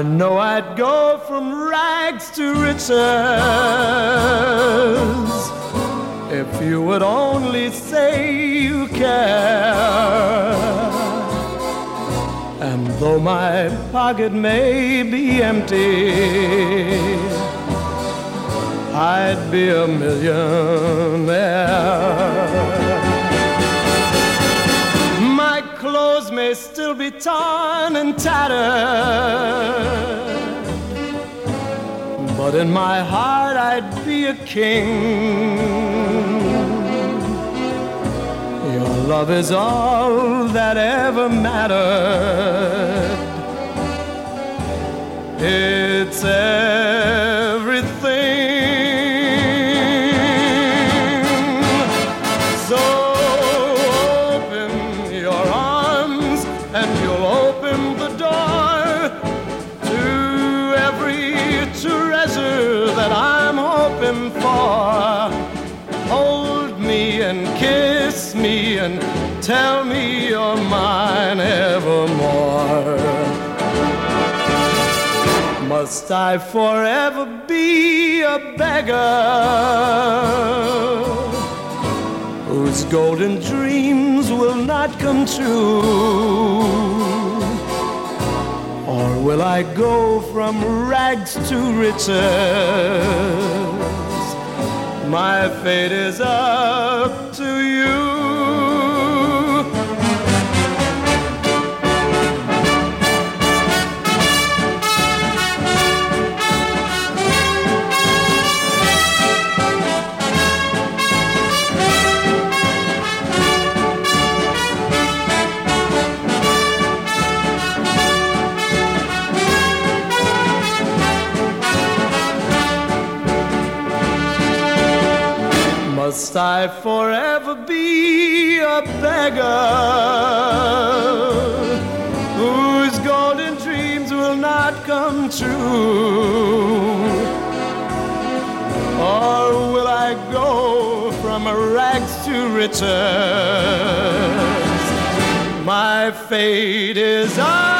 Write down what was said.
know I'd go from rags to riches if you would only say you care. And though my pocket may be empty, I'd be a millionaire. My clothes may still be torn and tattered, but in my heart I'd be a king. Your love is all that ever mattered. It's everything. So open your arms and you'll open the door to every treasure that I'm hoping for. Hold me and kiss me and tell me you're mine evermore. Must I forever be a beggar whose golden dreams will not come true? Or will I go from rags to riches? My fate is up to you. Must I forever be a beggar whose golden dreams will not come true? Or will I go from rags to riches? My fate is